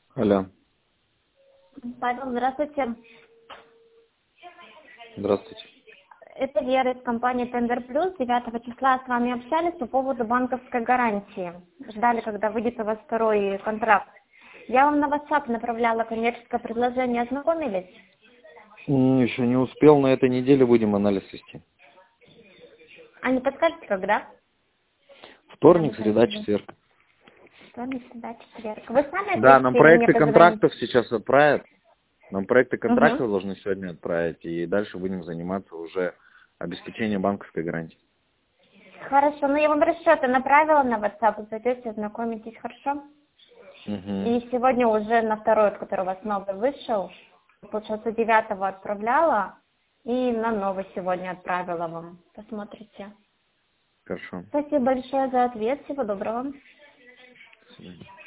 Алло, Павел, здравствуйте. здравствуйте. Это Вера из компании Tender Plus. 9 числа с вами общались по поводу банковской гарантии. Ждали, когда выйдет у вас второй контракт. Я вам на WhatsApp направляла коммерческое предложение. Ознакомились? Еще не успел, на этой неделе будем анализ вести. А не подскажете, когда? Когда Вторник, вы среда, хотели? четверг. Вторник, среда, четверг. Вы сами Да, нам ответите или мне проекты позвонить? контрактов сейчас отправят. Нам проекты Угу. контрактов должны сегодня отправить, и дальше будем заниматься уже обеспечением банковской гарантии. Хорошо, ну я вам расчеты направила на WhatsApp. Зайдете, ознакомитесь, хорошо? Угу. И сегодня уже на второй, который у вас новый вышел, получается, 9 отправляла, и на новый сегодня отправила вам. Посмотрите. Хорошо. Спасибо большое за ответ. Всего доброго. До свидания.